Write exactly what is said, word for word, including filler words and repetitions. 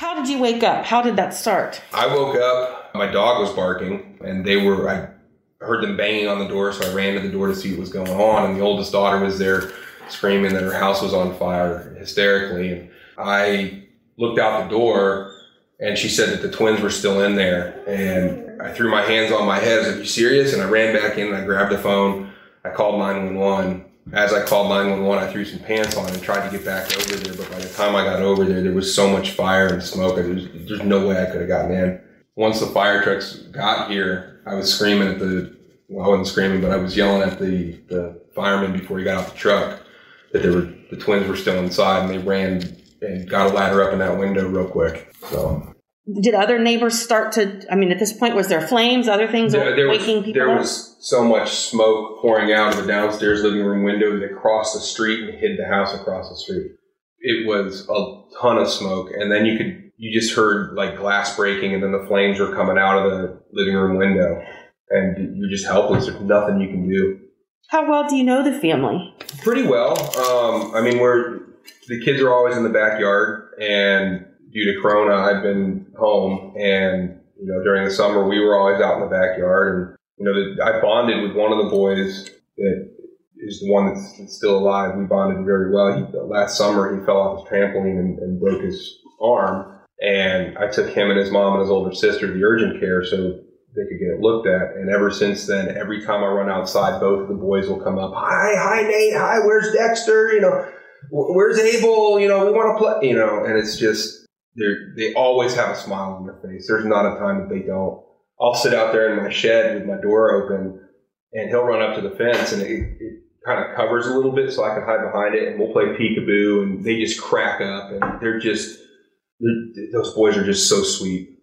How did you wake up? How did that start? I woke up, my dog was barking, and they were, I heard them banging on the door, so I ran to the door to see what was going on, and the oldest daughter was there screaming that her house was on fire hysterically, and I looked out the door, and she said that the twins were still in there, and I threw my hands on my head. I was like, "You serious?" And I ran back in and I grabbed the phone. I called nine one one. As I called nine one one, I threw some pants on and tried to get back over there, but by the time I got over there, there was so much fire and smoke, there's, there's no way I could have gotten in. Once the fire trucks got here, I was screaming at the, well, I wasn't screaming, but I was yelling at the, the fireman before he got out the truck that there were, the twins were still inside, and they ran and got a ladder up in that window real quick. So. Did other neighbors start to, I mean, at this point, was there flames, other things there, there waking was, people There up? was so much smoke pouring out of the downstairs living room window that crossed the street and hid the house across the street. It was a ton of smoke, and then you could, you just heard like glass breaking, and then the flames were coming out of the living room window, and you're just helpless. There's nothing you can do. How well do you know the family? Pretty well. Um, I mean, we're, the kids are always in the backyard, and due to Corona, I've been home, and, you know, during the summer, we were always out in the backyard, and, you know, the, I bonded with one of the boys that is the one that's, that's still alive. We bonded very well. He, last summer, he fell off his trampoline and, and broke his arm, and I took him and his mom and his older sister to the urgent care so they could get it looked at, and ever since then, every time I run outside, both of the boys will come up, hi, hi, Nate, hi, where's Dexter, you know, where's Abel, you know, we want to play, you know, and it's just, They're, they always have a smile on their face. There's not a time that they don't. I'll sit out there in my shed with my door open, and he'll run up to the fence, and it, it kind of covers a little bit so I can hide behind it, and we'll play peekaboo, and they just crack up, and they're just, they're, those boys are just so sweet.